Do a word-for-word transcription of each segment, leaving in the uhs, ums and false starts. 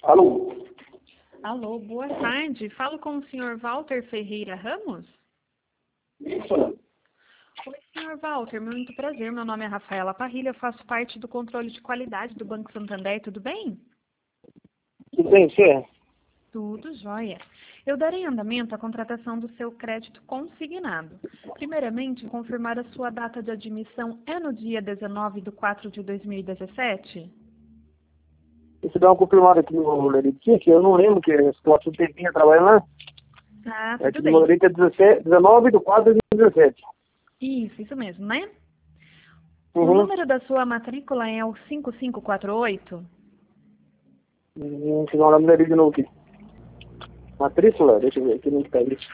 Alô? Alô, boa tarde. Falo com o senhor Walter Ferreira Ramos? Isso. Oi, senhor Walter. Muito prazer. Meu nome é Rafaela Parrilha. Eu faço parte do controle de qualidade do Banco Santander. Tudo bem? Tudo bem, você? Tudo jóia. Eu darei andamento à contratação do seu crédito consignado. Primeiramente, confirmar a sua data de admissão é no dia dezenove de quatro de dois mil e dezessete? Deixa eu dar uma confirmada aqui no Leritinha, que eu não lembro que esse próximo tempinho trabalhando lá. Ah, É tudo que bem. no Lerite é dezessete, dezenove de quatro de dois mil e dezessete. Isso, isso mesmo, né? O Uhum. número da sua matrícula é o cinco cinco quatro oito? Hum, Deixa eu dar uma olhada de novo aqui. Matrícula? Deixa eu ver aqui no que tá isso.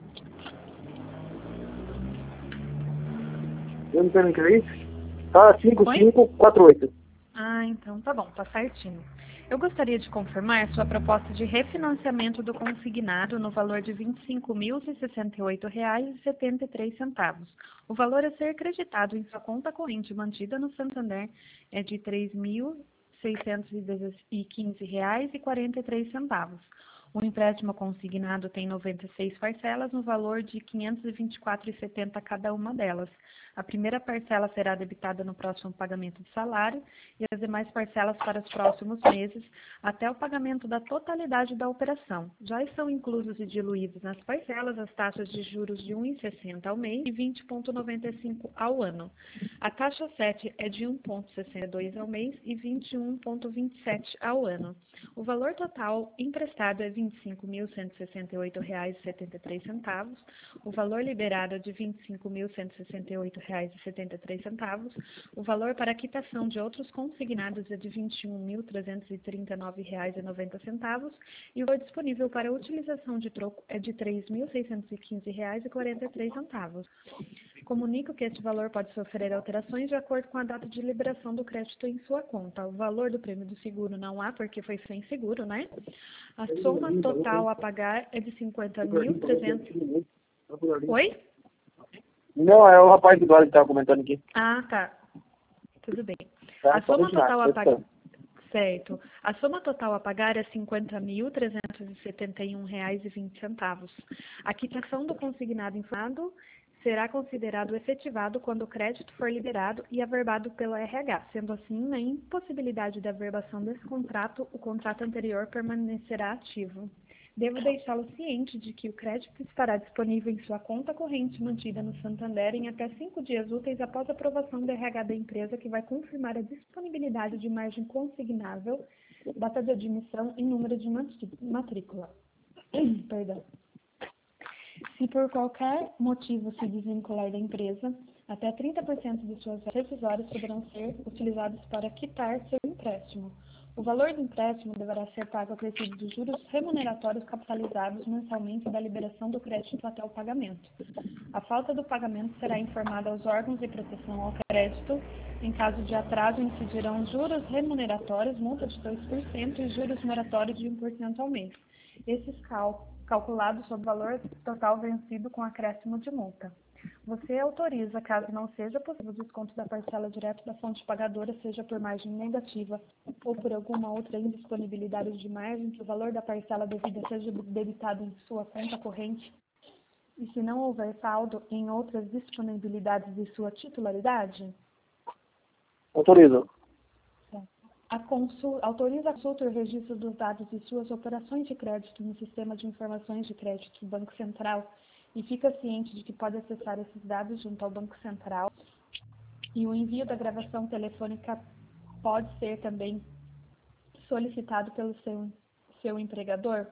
Eu não sei o que é isso. Tá, cinco Oi? cinco quatro oito. Ah, então tá bom, tá certinho. Eu gostaria de confirmar sua proposta de refinanciamento do consignado no valor de vinte e cinco mil e sessenta e oito reais e setenta e três centavos. O valor a ser creditado em sua conta corrente mantida no Santander é de três mil seiscentos e quinze reais e quarenta e três centavos. O empréstimo consignado tem noventa e seis parcelas no valor de quinhentos e vinte e quatro reais e setenta centavos cada uma delas. A primeira parcela será debitada no próximo pagamento de salário e as demais parcelas para os próximos meses, até o pagamento da totalidade da operação. Já estão inclusos e diluídos nas parcelas as taxas de juros de um vírgula sessenta ao mês e vinte vírgula noventa e cinco ao ano. A taxa sete é de um vírgula sessenta e dois ao mês e vinte e um vírgula vinte e sete ao ano. O valor total emprestado é vinte e cinco mil cento e sessenta e oito reais e setenta e três centavos. O valor liberado é de vinte e cinco mil cento e sessenta e oito reais e setenta e três centavos. O valor para quitação de outros consignados é de vinte e um mil trezentos e trinta e nove reais e noventa centavos e o valor disponível para utilização de troco é de três mil seiscentos e quinze reais e quarenta e três centavos. Comunico que este valor pode sofrer alterações de acordo com a data de liberação do crédito em sua conta. O valor do prêmio do seguro não há, porque foi sem seguro, né? A soma total a pagar é de cinquenta mil trezentos... Oi? Não, é o rapaz do lado que estava comentando aqui. Ah, tá. Tudo bem. Tá? A Pode soma continuar. total a Pode pagar... ficar. Certo. A soma total a pagar é cinquenta mil trezentos e setenta e um reais e vinte centavos. A quitação do consignado inflado será considerado efetivado quando o crédito for liberado e averbado pela R H. Sendo assim, na impossibilidade de averbação desse contrato, o contrato anterior permanecerá ativo. Devo deixá-lo ciente de que o crédito estará disponível em sua conta corrente mantida no Santander em até cinco dias úteis após a aprovação do R H da empresa, que vai confirmar a disponibilidade de margem consignável, data de admissão e número de matrícula. Perdão. Se por qualquer motivo se desvincular da empresa, até trinta por cento de suas rescisórias poderão ser utilizados para quitar seu empréstimo. O valor do empréstimo deverá ser pago acrescido dos juros remuneratórios capitalizados mensalmente da liberação do crédito até o pagamento. A falta do pagamento será informada aos órgãos de proteção ao crédito. Em caso de atraso, incidirão juros remuneratórios, multa de dois por cento e juros moratórios de um por cento ao mês. Esses cal calculados sobre o valor total vencido com acréscimo de multa. Você autoriza, caso não seja possível, o desconto da parcela direto da fonte pagadora, seja por margem negativa ou por alguma outra indisponibilidade de margem, que o valor da parcela devida seja debitado em sua conta corrente, e se não houver saldo em outras disponibilidades de sua titularidade? Autoriza. A consul... Autoriza a consulta e o registro dos dados de suas operações de crédito no Sistema de Informações de Crédito do Banco Central e fica ciente de que pode acessar esses dados junto ao Banco Central, e o envio da gravação telefônica pode ser também solicitado pelo seu, seu empregador?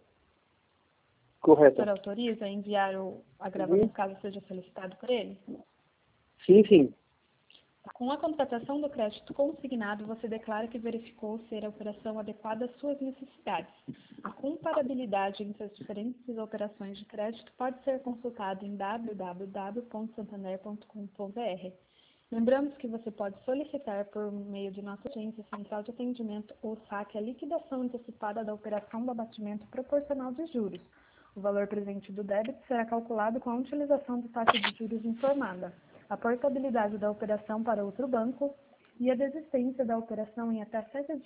Correto. O senhor autoriza enviar o, a gravação, caso seja solicitado por ele? Sim, sim. Com a contratação do crédito consignado, você declara que verificou ser a operação adequada às suas necessidades. A comparabilidade entre as diferentes operações de crédito pode ser consultada em w w w ponto santander ponto com ponto b r. Lembramos que você pode solicitar por meio de nossa agência central de atendimento ou saque a liquidação antecipada da operação do abatimento proporcional de juros. O valor presente do débito será calculado com a utilização da taxa de juros informada, a portabilidade da operação para outro banco e a desistência da operação em até sete dias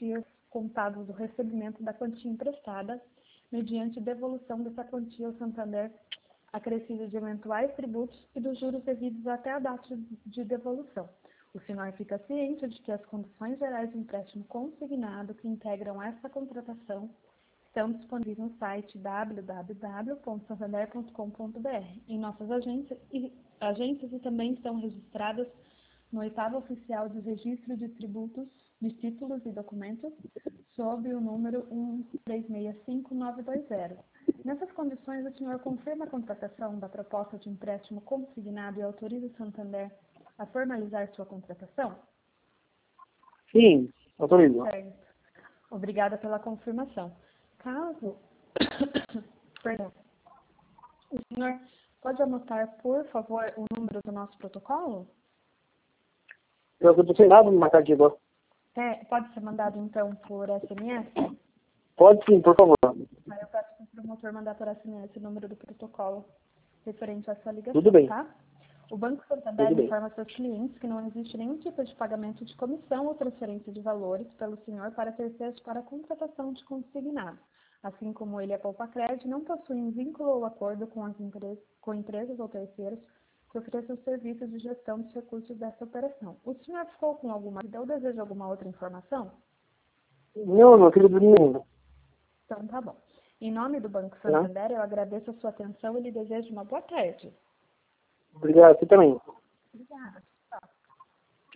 contados do recebimento da quantia emprestada, mediante devolução dessa quantia ao Santander, acrescida de eventuais tributos e dos juros devidos até a data de devolução. O senhor fica ciente de que as condições gerais de empréstimo consignado que integram esta contratação estão disponíveis no site w w w ponto santander ponto com ponto b r, em nossas agências e, agências e também estão registradas no oitavo oficial de registro de tributos, de títulos e documentos, sob o número um três seis cinco nove dois zero. Nessas condições, o senhor confirma a contratação da proposta de empréstimo consignado e autoriza o Santander a formalizar sua contratação? Sim, autorizo. Certo. Obrigada pela confirmação. Caso... Perdão. O senhor pode anotar, por favor, o número do nosso protocolo? Eu estou sem nada no marcar aqui agora. É, pode ser mandado, então, por S M S? Pode sim, por favor. Aí eu peço para o promotor mandar por S M S o número do protocolo referente à sua ligação, Tudo bem. tá? O Banco Santander Tudo bem. informa seus clientes que não existe nenhum tipo de pagamento de comissão ou transferência de valores pelo senhor para terceiros para a contratação de consignado. Assim como ele, a Poupa Crédito, não possui um vínculo ou acordo com, as empresas, com empresas ou terceiros que ofereçam serviços de gestão dos recursos dessa operação. O senhor ficou com alguma dúvida ou deseja alguma outra informação? Não, não, filho do nenhum. Então, tá bom. Em nome do Banco Santander, eu agradeço a sua atenção e lhe desejo uma boa tarde. Obrigado, você também. Obrigada.